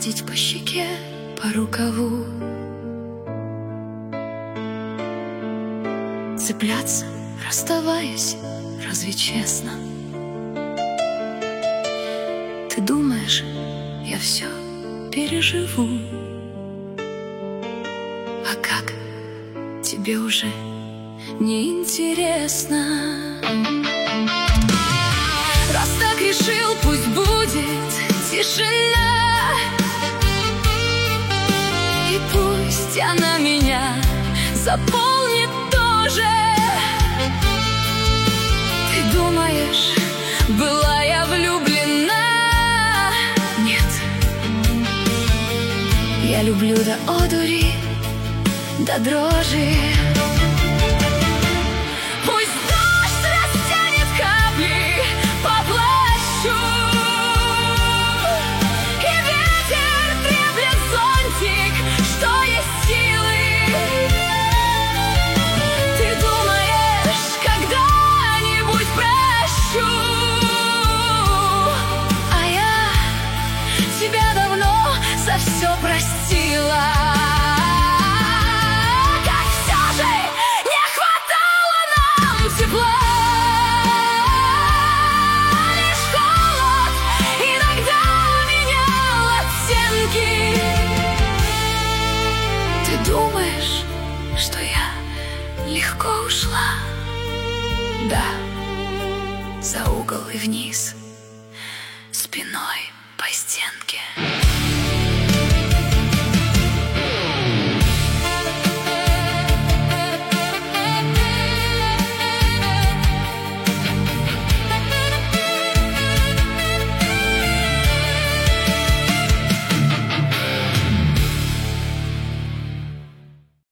гладить по щеке, по рукаву, цепляться, расставаясь, разве честно? Ты думаешь, я все переживу? А как? Тебе уже не интересно. Раз так решил, пусть будет тишина, и пусть она меня заполнит тоже. Ты думаешь, была я влюблена? Нет. Я люблю до одури, до дрожи. Пусть дождь растянет капли по плащу, и ветер треплет зонтик, что есть силы. Ты думаешь, когда-нибудь прощу, а я тебя давно за все простила. Думаешь, что я легко ушла? Да, за угол и вниз, спиной.